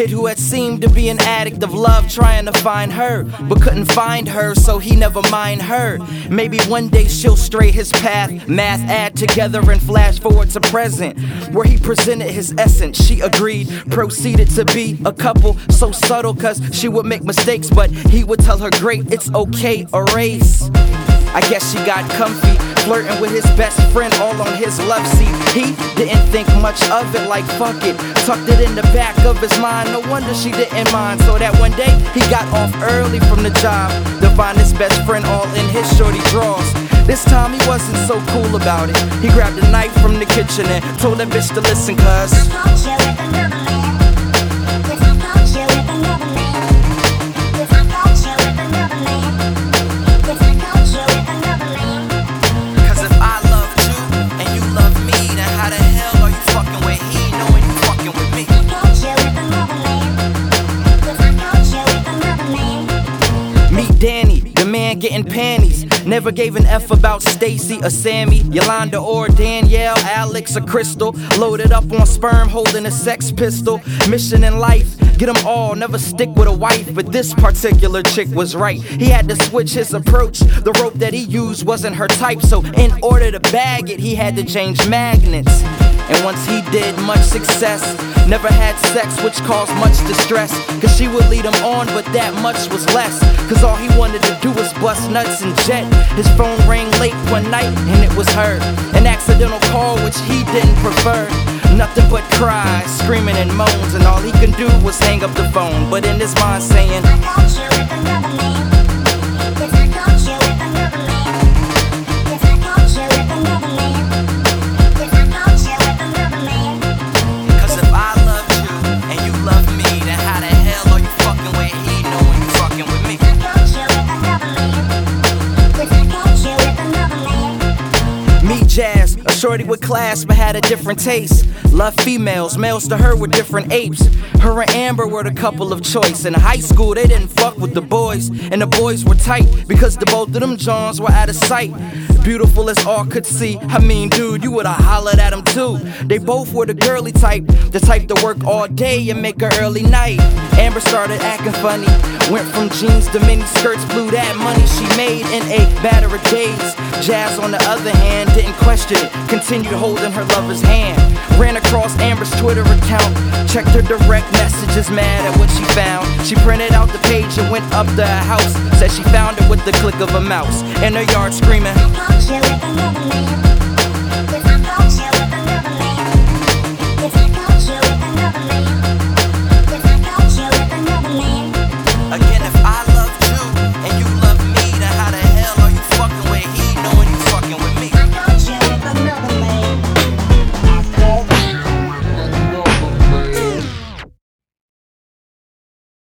kid who had seemed to be an addict of love, trying to find her, but couldn't find her, so he never mind her. Maybe one day she'll stray his path. Math add together and flash forward to present, where he presented his essence. She agreed, proceeded to be a couple. So subtle cause she would make mistakes, but he would tell her great, it's okay, erase. I guess she got comfy, flirting with his best friend all on his love seat. He didn't think much of it, like fuck it, tucked it in the back of his mind. No wonder she didn't mind. So that one day he got off early from the job to find his best friend all in his shorty drawers. This time he wasn't so cool about it. He grabbed a knife from the kitchen and told that bitch to listen, cuz Danny, the man getting panties. Never gave an F about Stacy or Sammy, Yolanda or Danielle, Alex or Crystal. Loaded up on sperm, holding a sex pistol. Mission in life, get them all, never stick with a wife. But this particular chick was right. He had to switch his approach. The rope that he used wasn't her type, so in order to bag it, he had to change magnets. And once he did, much success. Never had sex, which caused much distress, cause she would lead him on, but that much was less. Cause all he wanted to do was bust nuts and jet. His phone rang late one night, and it was her. An accidental call, which he didn't prefer. Nothing but cries, screaming and moans, and all he could do was hang up the phone. But in his mind saying, I caught you with another man. Yes, I caught you with another man. Yes, I caught you with another man. Yes, I caught you with another man. Cause if I loved you and you love me, then how the hell are you fucking with he knowing you fucking with me? I caught you with another man. Yes, I caught you with another man. Meet Jazz, a shorty with class but had a different taste. Loved females, males to her were different apes. Her and Amber were the couple of choice. In high school they didn't fuck with the boys, and the boys were tight because the both of them Johns were out of sight. Beautiful as all could see, I mean dude, you would've hollered at them too. They both were the girly type, the type to work all day and make a early night. Amber started acting funny, went from jeans to mini skirts, blew that money she made in a matter of days. Jazz on the other hand didn't question it, continued holding her lover's hand. Ran across Amber's Twitter account, checked her direct messages, mad at what she found. She printed out the page and went up to her house, said she found it with the click of a mouse in her yard screaming, I caught you with another man.